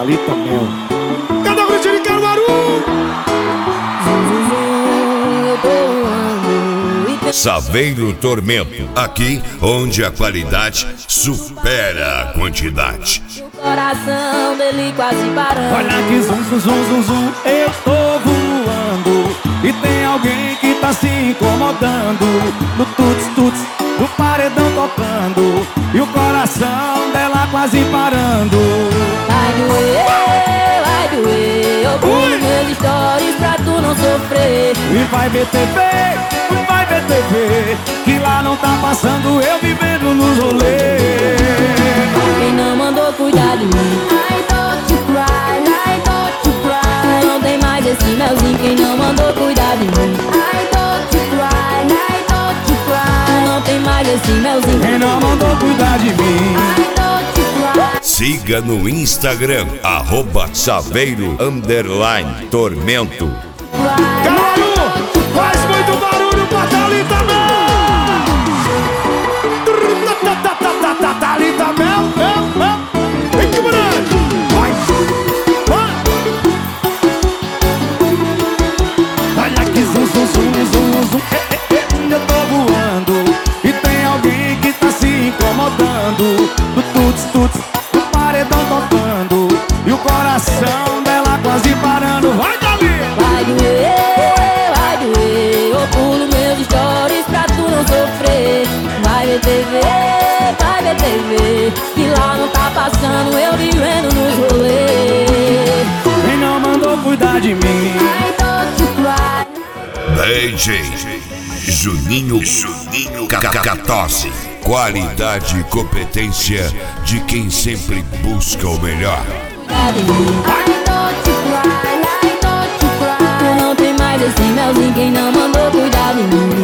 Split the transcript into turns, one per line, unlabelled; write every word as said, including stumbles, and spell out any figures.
Thalita Mel.
Cadê o Cristiano de Caruaru?
Saveiro Tormento, aqui onde a qualidade supera a quantidade.
O coração dele quase parando.
Olha que zum, zum, zum, zum, zum, eu tô voando. E tem alguém que tá se incomodando. No tuts, tuts, no paredão tocando. E o coração dela quase parando.
Vai doer, vai doer. Eu pulo meus stories pra tu não sofrer.
E vai ver T V, vai ver T V, que lá não tá passando eu vivendo nos rolês.
Quem não mandou cuidar de mim? I don't you cry, I don't you cry. Não tem mais esse melzinho. Quem não mandou cuidar de mim? I don't you cry, I don't you cry. Não tem mais esse melzinho.
Quem não mandou cuidar de mim?
I don't you cry.
Siga no Instagram, arroba Saveiro underline Tormento.
Caruaru, faz muito barulho pra Thalita Mel. Thalita Mel, Mel, Mel. Vem que grande. Vai, vai.
Olha que zum, zum, zum, zum, zum, eh, eh, eh, eu tô voando. E tem alguém que tá se incomodando. No tuts, tuts, no paredão tocando. E o coração dela quase parando. Vai, Thalita!
Vai doer, vai doer. Eu pulo meus stories pra tu não sofrer. Vai ver T V, vai ver T V, que lá não tá passando eu vivendo nos rolês.
Quem não mandou cuidar de mim?
I don't you cry.
D J Juninho, Juninho Catose. Qualidade e competência de quem sempre busca o melhor.
I don't you cry, I don't you cry. Não tem mais esse melzinho. Quem não mandou cuidar de mim?